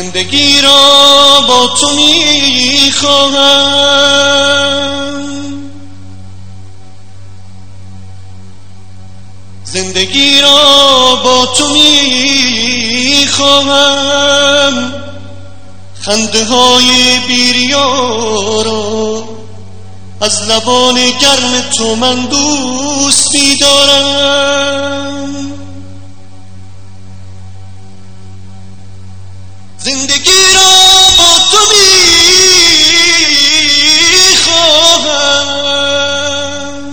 زندگی را با تو میخواهم، زندگی را با تو میخواهم، خنده های بیریا را از لبان گرم تو من دوست می‌دارم. زندگی را با تو می‌خواهم،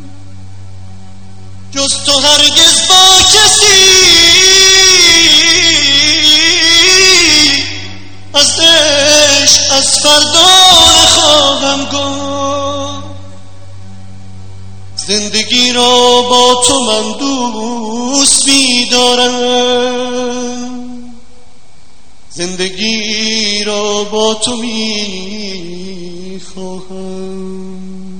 جز تو هرگز با کسی از عشق از فردا نخواهم گفت. زندگی را با تو من دوست می‌دارم، زندگی را با تو می‌خواهم.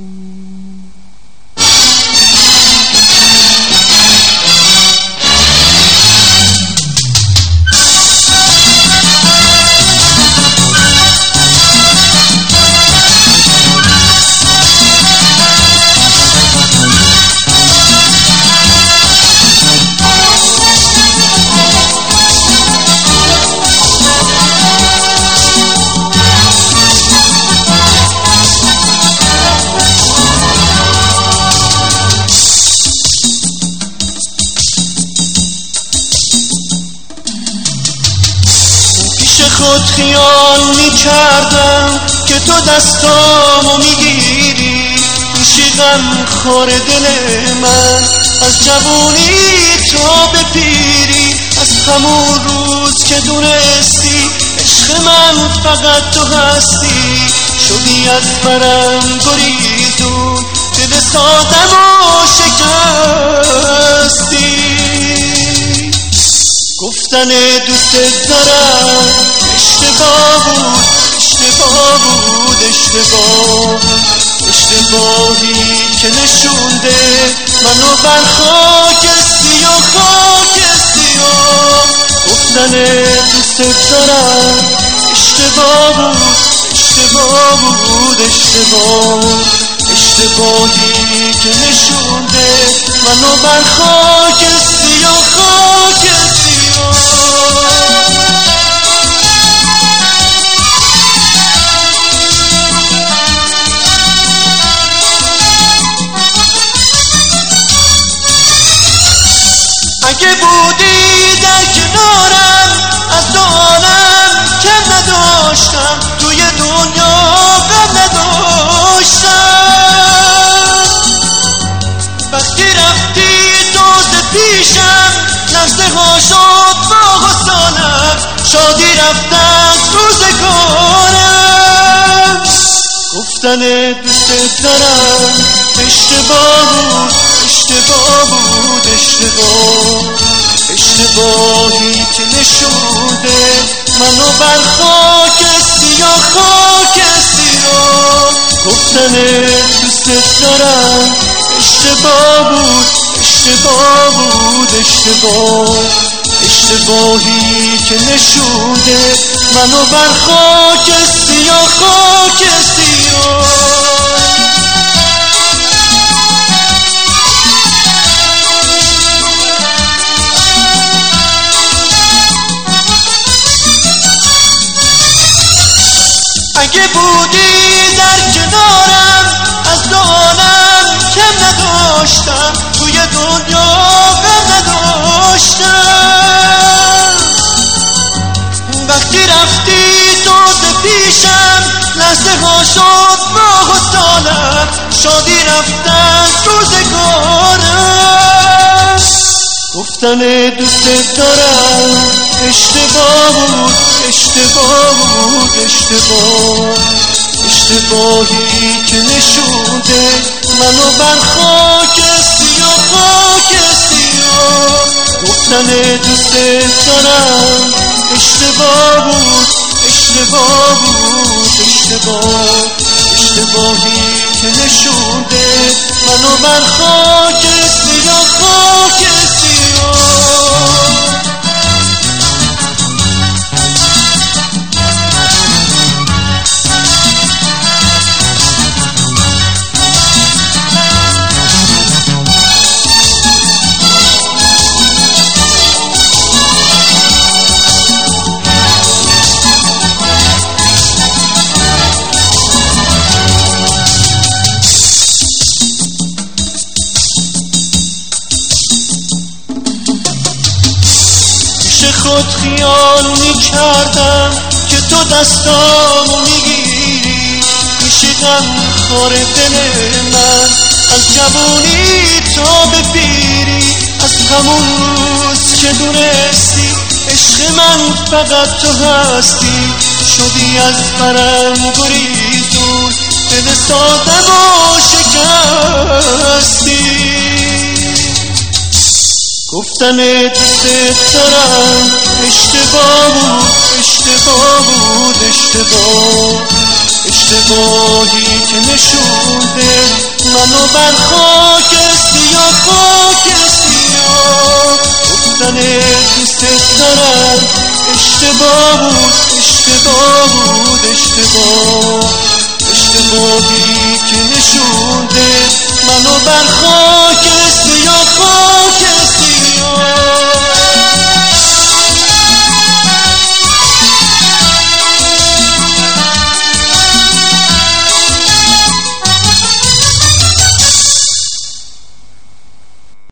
خود خیال می کردم که تو دستامو میگیری، میشی غم خور دل من از جوونی تا به پیری. از همون روز که دونستی عشق من فقط تو هستی، شدی از برم گریزون، دل سادمو شکستی. گفتن دوست دارم اشتباه بود، اشتباه بود، اشتباهی که نشونده منو بر خاک سیاه، خاک سیاه. گفتن دوست دارم اشتباه بود، اشتباه بود، اشتباهی که نشونده منو بر خاک سیاه، خاک سیاه. اگه بودی در کنارم از دو عالم کم نداشتم، توی دنیا غم نداشتم. وقتی رفتی دوز پیشم لحظه ها شد با حسانم، شادی رفتن روزگارم. گفتن دوست دارم اشتباه بود، اشتباه بود، اشتباهی که نشونده منو بر خاک سیاه، خاک سیاه. گفتن دوست دارم اشتباه بود، اشتباه بود، اشتباهی که نشونده منو بر خاک سیاه، خاک سیاه. اگه بودی در کنارم از دو عالم کم نداشتم، توی دنیا غم نداشتم. وقتی رفتی دوز پیشم لحظه ها شد با حسانم، شادی رفتن روزگارم. گفتن دوست دارم اشتباه بود، اشتباه بود، اشتباهی که نشونده منو بر خاک سیاه، خاک سیاه. گفتن دوست دارم اشتباه بود، اشتباه بود، اشتباهی که نشونده منو بر خاک سیاه، خاک سیاه. خود خیال میکردم که تو دستامو میگیری، میشی غمخوار دل من از جوونی تا به پیری. از همون روز که دونستی عشق من فقط تو هستی، شدی از برم گریزون، دل سادم و شکستی. گفتن دوست دارم اشتباه بود، اشتباه بود، اشتباهی که نشونده منو بر خاک سیاه، خاک سیاه. گفتن دوست دارم اشتباه بود، اشتباه بود، اشتباهی که نشونده منو بر خاک